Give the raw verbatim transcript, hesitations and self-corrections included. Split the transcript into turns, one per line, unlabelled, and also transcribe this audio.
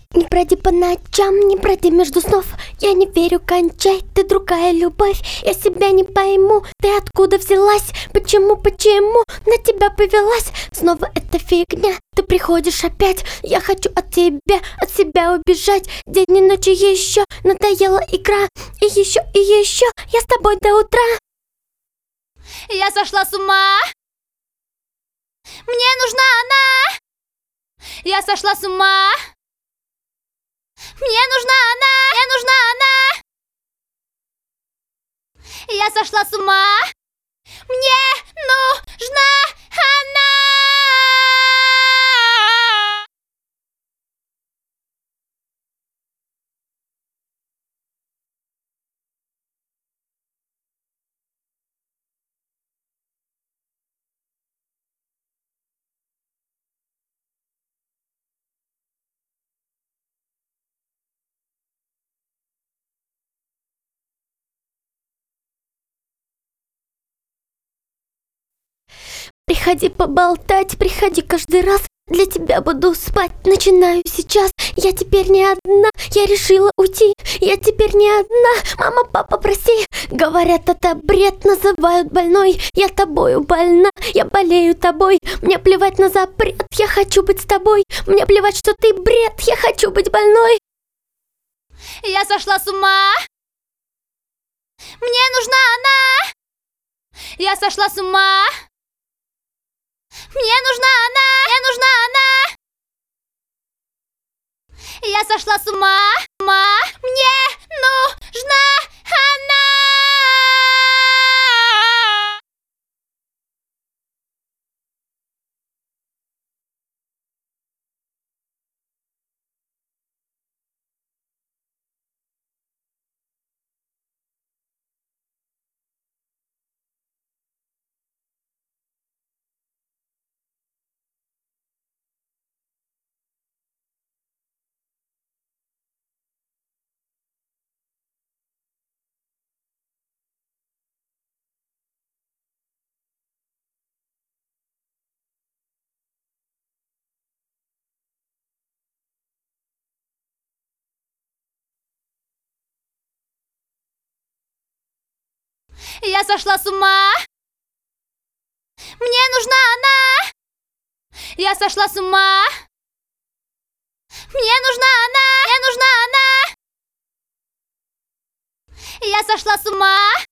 Не броди по ночам, не броди между снов. Я не верю, кончай, ты другая любовь. Я себя не пойму, ты откуда взялась? Почему, почему на тебя повелась? Снова эта фигня, ты приходишь опять. Я хочу от тебя, от себя убежать. День и ночи еще, надоела игра. И еще, и еще, я с тобой до утра.
Я сошла с ума. Мне нужна она. Я сошла с ума. Мне нужна она. Мне нужна она. Я сошла с ума. Мне нужна она.
Приходи поболтать, приходи каждый раз. Для тебя буду спать, начинаю сейчас. Я теперь не одна, я решила уйти. Я теперь не одна, мама, папа, прости. Говорят, это бред, называют больной. Я тобою больна, я болею тобой. Мне плевать на запрет, я хочу быть с тобой. Мне плевать, что ты бред, я хочу быть больной.
Я сошла с ума. Мне нужна она. Я сошла с ума. Мне нужна она. Мне нужна она. Я сошла с ума. Ума. Мне нужна она. Я сошла с ума. Мне нужна она. Я сошла с ума. Мне нужна она. Мне нужна она. Я сошла с ума.